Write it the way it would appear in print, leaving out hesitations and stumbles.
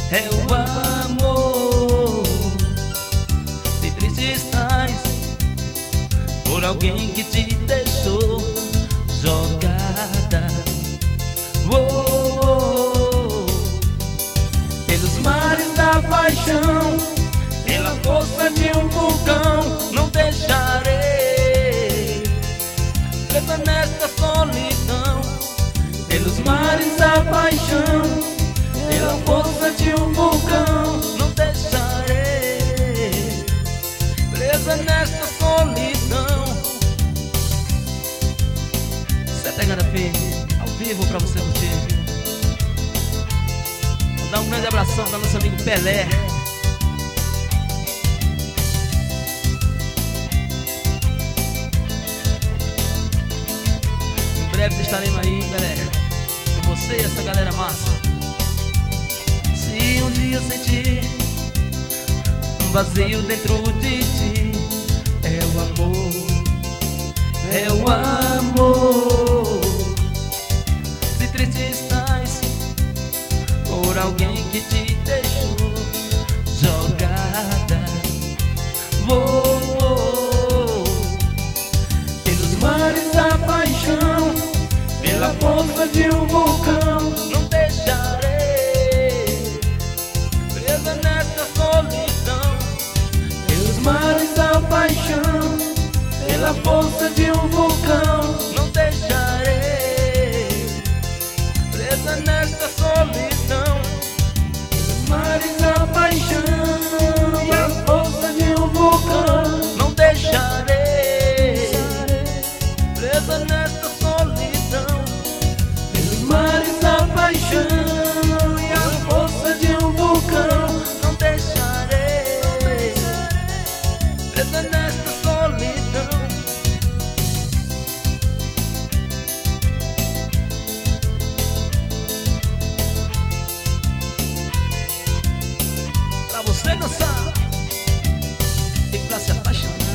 é o amor. Se triste estás por alguém que te deixou jogada, pelos mares da paixão, pela força de um vulcão, não deixarei presa nesta solidão. Pelos mares da paixão, pela força de um vulcão, não deixarei presa nesta solidão. Você pegada firme, ao vivo pra você curtir. Vou dar um grande abração para nosso amigo Pelé. Em breve estaremos aí, Pelé, com você e essa galera massa. Se um dia eu sentir um vazio dentro de ti, é o amor, é o amor. Se triste estás por alguém que te deixou jogada, pelos mares da paixão, pela força de um vulcão, não deixarei presa nesta solidão. Pelos mares da paixão, pela força de um vulcão, não deixarei presa nesta solidão. Pelos mares da paixão, pela força de um vulcão, não deixarei presa nesta solidão. Pelos mares da paixão e a força de um vulcão, não deixarei presa nesta solidão. Pra você dançar e pra se apaixonar.